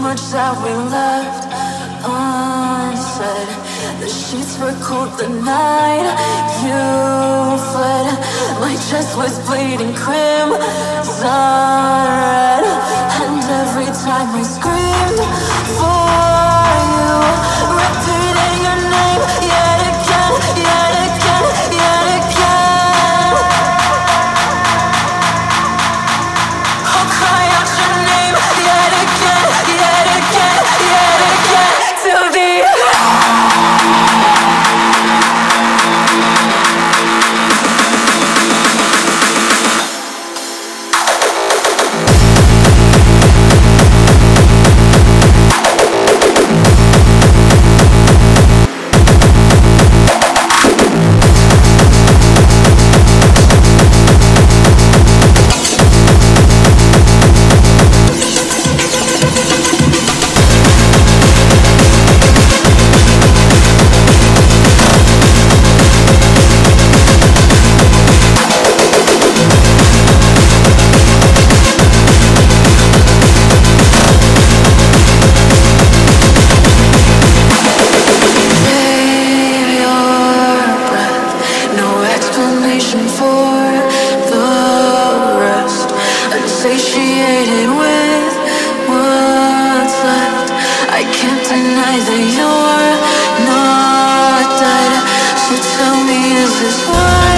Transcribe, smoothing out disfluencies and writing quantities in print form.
much that we left unsaid. The sheets were cold the night you fled. My chest was bleeding crimson red, and every time I screamed for you, repeating your name yet again, yet again, yet again. I'll cry out your name yet again, yet again, yet again, till the end. For the rest, unsatiated with what's left. I can't deny that you're not dead. So tell me, is this why